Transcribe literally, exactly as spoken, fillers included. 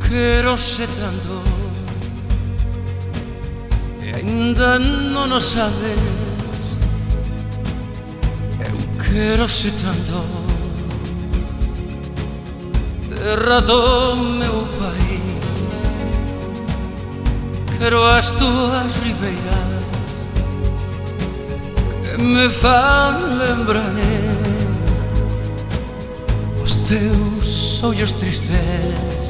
quero se tanto e aínda non o sabes. Eu quero se tanto terra do meu pai. Quero as túas ribeiras que me fan lembrar os teus ollos tristes